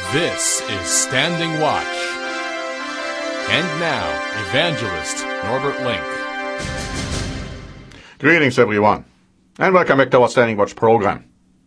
This is Standing Watch. And now, Evangelist Norbert Link. Greetings, everyone, and welcome back to our Standing Watch program.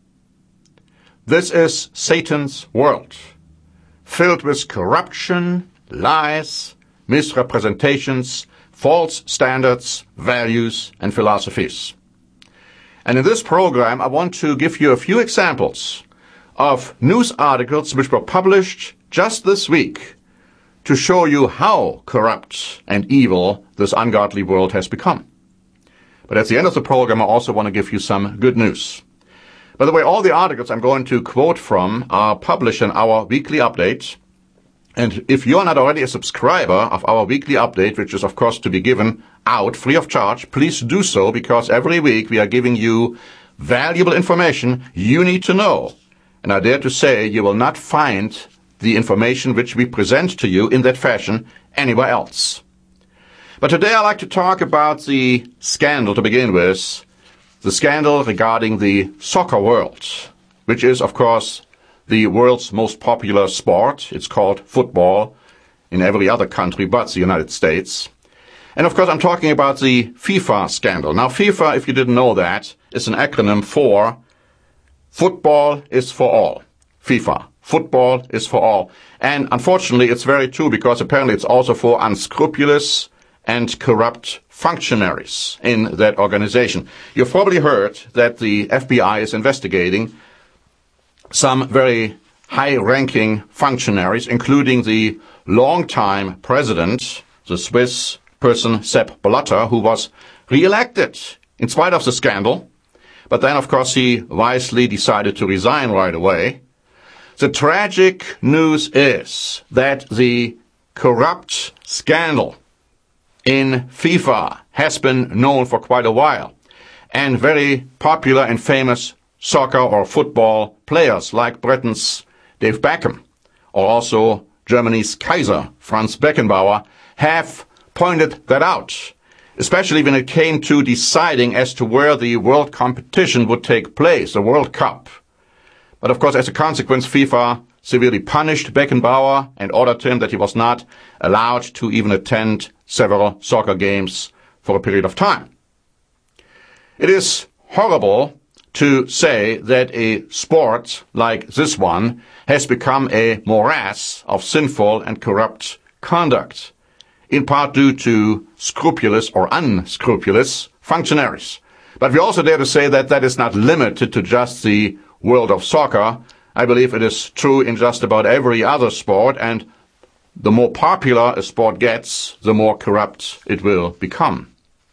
This is Satan's world, filled with corruption, lies, misrepresentations, false standards, values, and philosophies. And in this program, I want to give you a few examples of news articles which were published just this week to show you how corrupt and evil this ungodly world has become. But at the end of the program, I also want to give you some good news. By the way, all the articles I'm going to quote from are published in our weekly update. And if you're not already a subscriber of our weekly update, which is of course to be given out free of charge, please do so, because every week we are giving you valuable information you need to know. And I dare to say you will not find the information which we present to you in that fashion anywhere else. But today I'd like to talk about the scandal to begin with, the scandal regarding the soccer world, which is, of course, the world's most popular sport. It's called football in every other country but the United States. And of course, I'm talking about the FIFA scandal. Now, FIFA, if you didn't know that, is an acronym for Football is for all. FIFA. Football is for all. And unfortunately, it's very true, because apparently it's also for unscrupulous and corrupt functionaries in that organization. You've probably heard that the FBI is investigating some very high-ranking functionaries, including the longtime president, the Swiss person Sepp Blatter, who was re-elected in spite of the scandal. But then, of course, he wisely decided to resign right away. The tragic news is that the corrupt scandal in FIFA has been known for quite a while. And very popular and famous soccer or football players like Britain's Dave Beckham, or also Germany's Kaiser, Franz Beckenbauer, have pointed that out, especially when it came to deciding as to where the world competition would take place, the World Cup. But of course, as a consequence, FIFA severely punished Beckenbauer and ordered him that he was not allowed to even attend several soccer games for a period of time. It is horrible to say that a sport like this one has become a morass of sinful and corrupt conduct, in part due to scrupulous or unscrupulous functionaries. But we also dare to say that that is not limited to just the world of soccer. I believe it is true in just about every other sport, and the more popular a sport gets, the more corrupt it will become.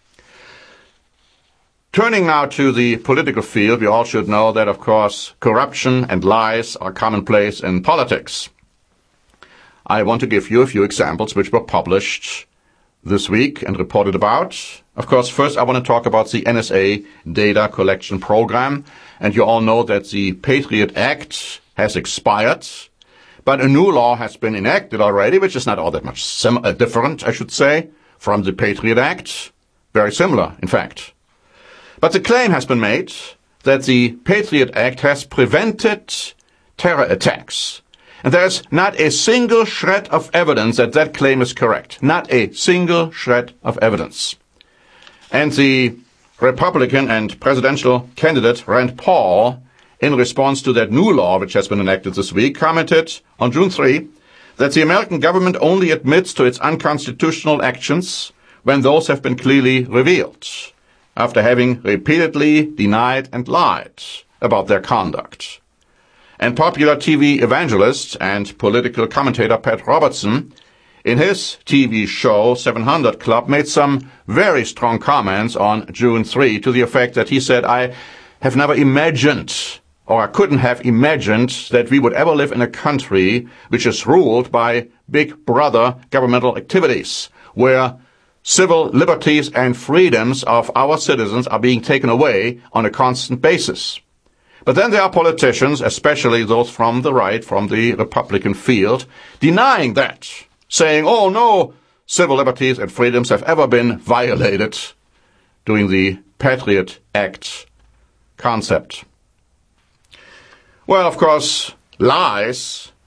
Turning now to the political field, we all should know that, of course, corruption and lies are commonplace in politics. I want to give you a few examples which were published this week and reported about. Of course, first I want to talk about the NSA data collection program. And you all know that the Patriot Act has expired, but a new law has been enacted already, which is not all that much different, I should say, from the Patriot Act. Very similar, in fact. But the claim has been made that the Patriot Act has prevented terror attacks. And there is not a single shred of evidence that that claim is correct. Not a single shred of evidence. And the Republican and presidential candidate Rand Paul, in response to that new law which has been enacted this week, commented on June 3 that the American government only admits to its unconstitutional actions when those have been clearly revealed, after having repeatedly denied and lied about their conduct. And popular TV evangelist and political commentator Pat Robertson, in his TV show 700 Club, made some very strong comments on June 3 to the effect that he said, "I have never imagined, or I couldn't have imagined, that we would ever live in a country which is ruled by Big Brother governmental activities, where civil liberties and freedoms of our citizens are being taken away on a constant basis." But then there are politicians, especially those from the right, from the Republican field, denying that, saying, "Oh no, civil liberties and freedoms have ever been violated during the Patriot Act concept." Well, of course, lies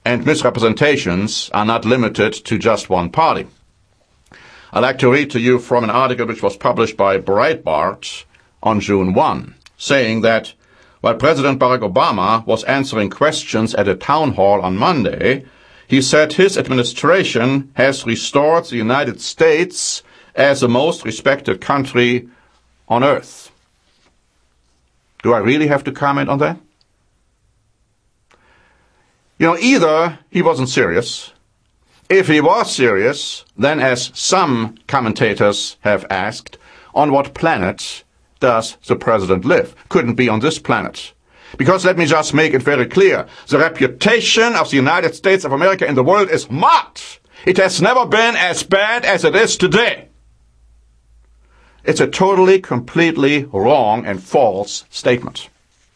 and misrepresentations are not limited to just one party. I'd like to read to you from an article which was published by Breitbart on June 1, saying that while President Barack Obama was answering questions at a town hall on Monday, he said his administration has restored the United States as the most respected country on earth. Do I really have to comment on that? Either he wasn't serious. If he was serious, then as some commentators have asked, on what planet does the president live? Couldn't be on this planet. Because let me just make it very clear, the reputation of the United States of America in the world is marked. It has never been as bad as it is today. It's a totally, completely wrong and false statement.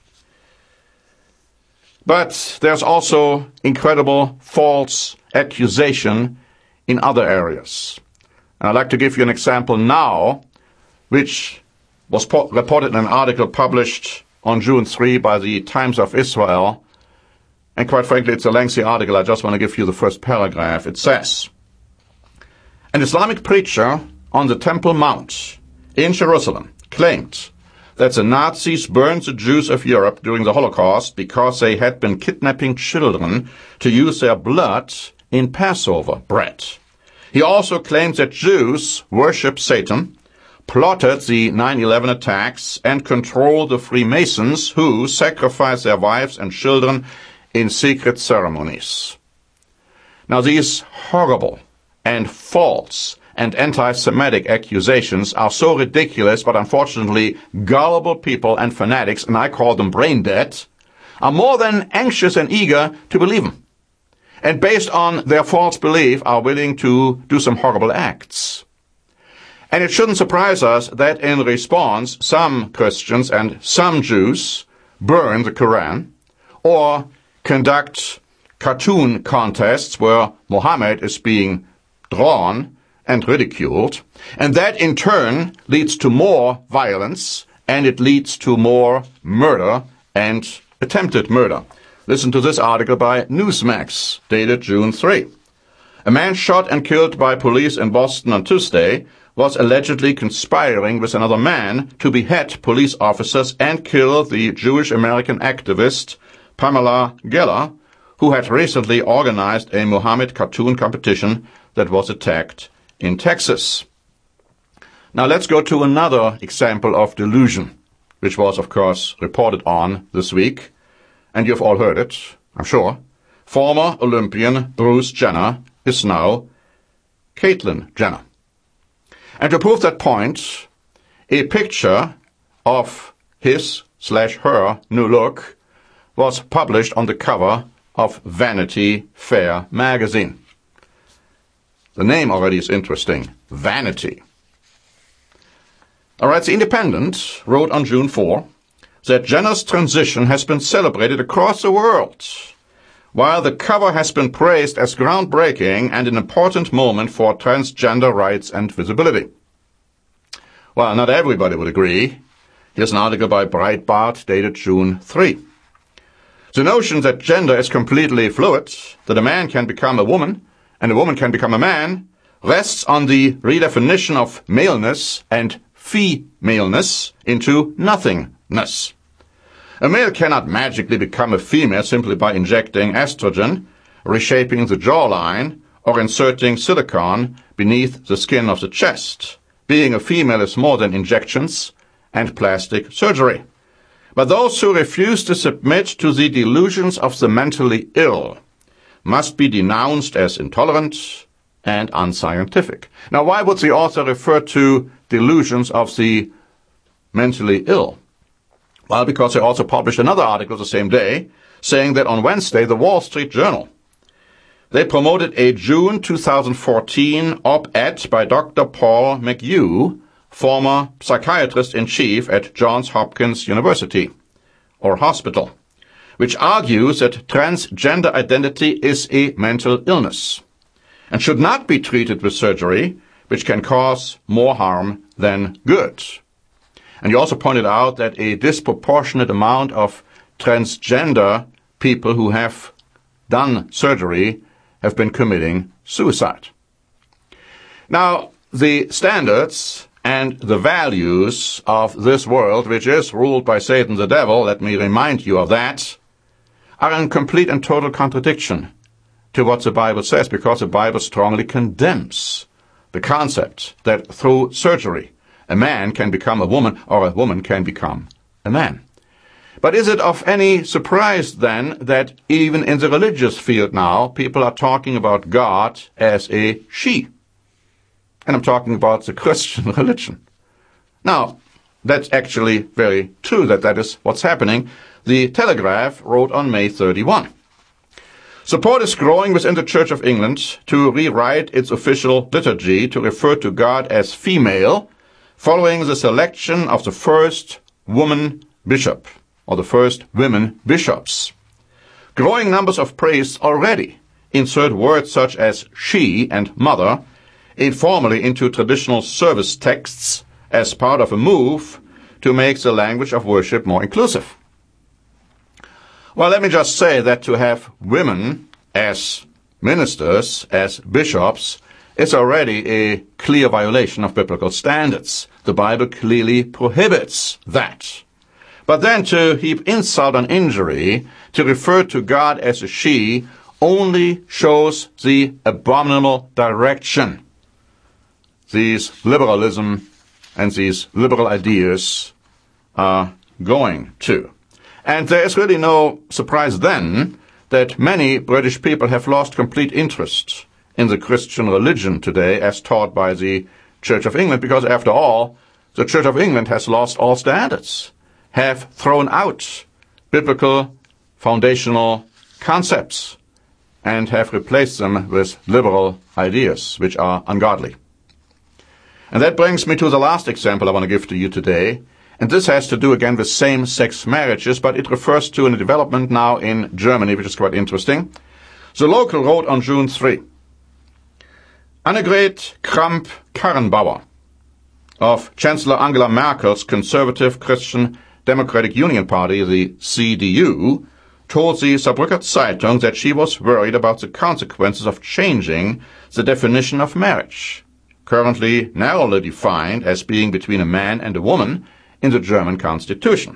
But there's also incredible false accusation in other areas. And I'd like to give you an example now, which was reported in an article published on June 3 by the Times of Israel. And quite frankly, it's a lengthy article. I just want to give you the first paragraph. It says, an Islamic preacher on the Temple Mount in Jerusalem claimed that the Nazis burned the Jews of Europe during the Holocaust because they had been kidnapping children to use their blood in Passover bread. He also claimed that Jews worship Satan, plotted the 9/11 attacks, and controlled the Freemasons who sacrificed their wives and children in secret ceremonies. Now, these horrible and false and anti-Semitic accusations are so ridiculous, but unfortunately gullible people and fanatics, and I call them brain dead, are more than anxious and eager to believe them. And based on their false belief are willing to do some horrible acts. And it shouldn't surprise us that in response some Christians and some Jews burn the Quran or conduct cartoon contests where Muhammad is being drawn and ridiculed, and that in turn leads to more violence, and it leads to more murder and attempted murder. Listen to this article by Newsmax, dated June 3. A man shot and killed by police in Boston on Tuesday was allegedly conspiring with another man to behead police officers and kill the Jewish-American activist Pamela Geller, who had recently organized a Muhammad cartoon competition that was attacked in Texas. Now let's go to another example of delusion, which was, of course, reported on this week, and you've all heard it, I'm sure. Former Olympian Bruce Jenner is now Caitlyn Jenner. And to prove that point, a picture of his/her new look was published on the cover of Vanity Fair magazine. The name already is interesting, Vanity. All right, The Independent wrote on June 4 that Jenner's transition has been celebrated across the world, while the cover has been praised as groundbreaking and an important moment for transgender rights and visibility. Well, not everybody would agree. Here's an article by Breitbart dated June 3. The notion that gender is completely fluid, that a man can become a woman and a woman can become a man, rests on the redefinition of maleness and femaleness into nothingness. A male cannot magically become a female simply by injecting estrogen, reshaping the jawline, or inserting silicone beneath the skin of the chest. Being a female is more than injections and plastic surgery. But those who refuse to submit to the delusions of the mentally ill must be denounced as intolerant and unscientific. Now, why would the author refer to delusions of the mentally ill? Well, because he also published another article the same day saying that on Wednesday, the Wall Street Journal, they promoted a June 2014 op-ed by Dr. Paul McHugh, former psychiatrist-in-chief at Johns Hopkins University, or hospital, which argues that transgender identity is a mental illness and should not be treated with surgery, which can cause more harm than good. And he also pointed out that a disproportionate amount of transgender people who have done surgery have been committing suicide. Now, the standards and the values of this world, which is ruled by Satan the devil, let me remind you of that, are in complete and total contradiction to what the Bible says, because the Bible strongly condemns the concept that through surgery a man can become a woman or a woman can become a man. But is it of any surprise then that even in the religious field now people are talking about God as a she? And I'm talking about the Christian religion. Now, that's actually very true that is what's happening. The Telegraph wrote on May 31. Support is growing within the Church of England to rewrite its official liturgy to refer to God as female, following the selection of the first woman bishop, or the first women bishops. Growing numbers of priests already insert words such as she and mother informally into traditional service texts as part of a move to make the language of worship more inclusive. Well, let me just say that to have women as ministers, as bishops, is already a clear violation of biblical standards. The Bible clearly prohibits that. But then to heap insult on injury, to refer to God as a she, only shows the abominable direction these liberalism and these liberal ideas are going to. And there is really no surprise then that many British people have lost complete interest in the Christian religion today as taught by the Church of England, because after all, the Church of England has lost all standards, have thrown out biblical foundational concepts, and have replaced them with liberal ideas, which are ungodly. And that brings me to the last example I want to give to you today. And this has to do again with same-sex marriages, but it refers to a development now in Germany, which is quite interesting. The Local wrote on June 3, Annegret Kramp-Karrenbauer of Chancellor Angela Merkel's Conservative Christian Democratic Union Party, the CDU, told the Saarbrücker Zeitung that she was worried about the consequences of changing the definition of marriage, currently narrowly defined as being between a man and a woman in the German constitution.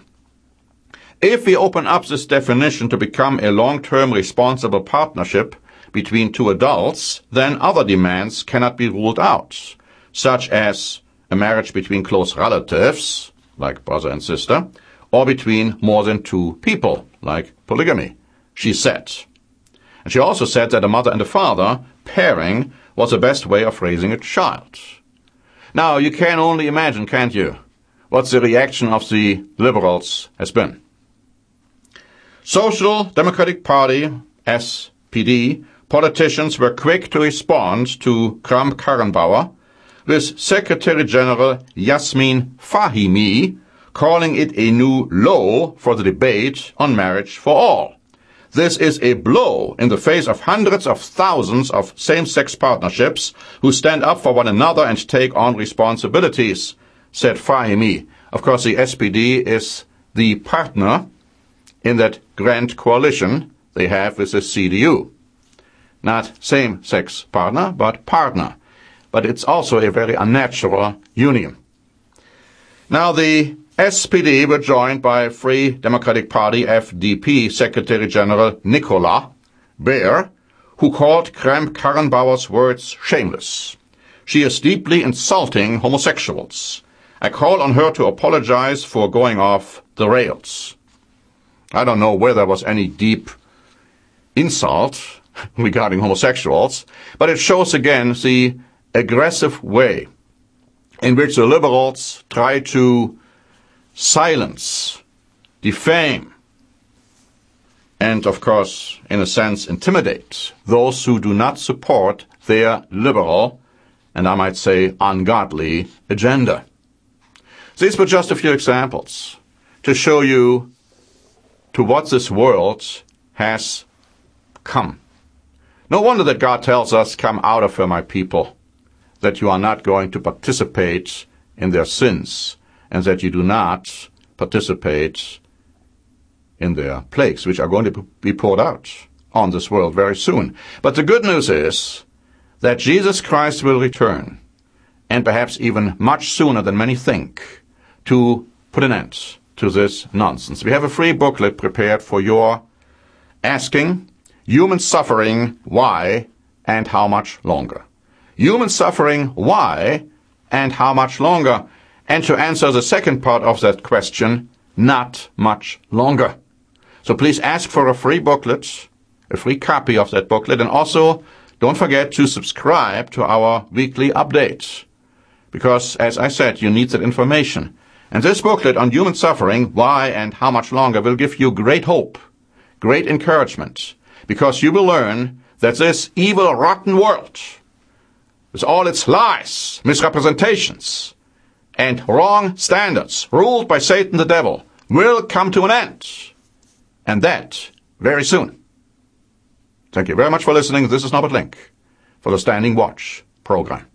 If we open up this definition to become a long-term responsible partnership between two adults, then other demands cannot be ruled out, such as a marriage between close relatives, like brother and sister, or between more than two people, like polygamy, she said. And she also said that a mother and a father pairing was the best way of raising a child. Now, you can only imagine, can't you, what the reaction of the liberals has been. Social Democratic Party, SPD, politicians were quick to respond to Kramp-Karrenbauer, with Secretary General Yasmin Fahimi calling it a new low for the debate on marriage for all. This is a blow in the face of hundreds of thousands of same-sex partnerships who stand up for one another and take on responsibilities, said Fahimi. Of course, the SPD is the partner in that grand coalition they have with the CDU. Not same-sex partner, but partner. But it's also a very unnatural union. Now, the SPD were joined by Free Democratic Party FDP Secretary General Nicola Beer, who called Kramp-Karrenbauer's words shameless. She is deeply insulting homosexuals. I call on her to apologize for going off the rails. I don't know whether there was any deep insult regarding homosexuals, but it shows again the aggressive way in which the liberals try to silence, defame, and, of course, in a sense, intimidate those who do not support their liberal, and I might say ungodly, agenda. These were just a few examples to show you to what this world has come. No wonder that God tells us, come out of her, my people, that you are not going to participate in their sins, and that you do not participate in their plagues, which are going to be poured out on this world very soon. But the good news is that Jesus Christ will return, and perhaps even much sooner than many think, to put an end to this nonsense. We have a free booklet prepared for your asking: Human Suffering, Why and How Much Longer? Human Suffering, Why and How Much Longer? And to answer the second part of that question, not much longer. So please ask for a free booklet, a free copy of that booklet, and also don't forget to subscribe to our weekly updates, because, as I said, you need that information. And this booklet on human suffering, why and how much longer, will give you great hope, great encouragement, because you will learn that this evil, rotten world, with all its lies, misrepresentations, and wrong standards, ruled by Satan the devil, will come to an end. And that very soon. Thank you very much for listening. This is Norbert Link for the Standing Watch program.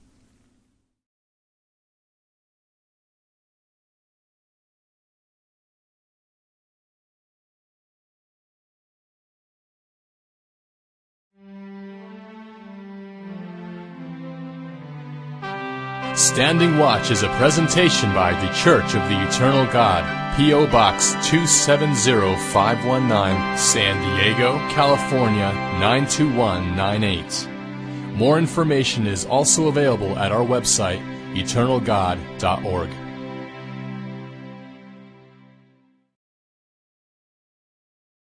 Standing Watch is a presentation by The Church of the Eternal God, P.O. Box 270519, San Diego, California 92198. More information is also available at our website, eternalgod.org.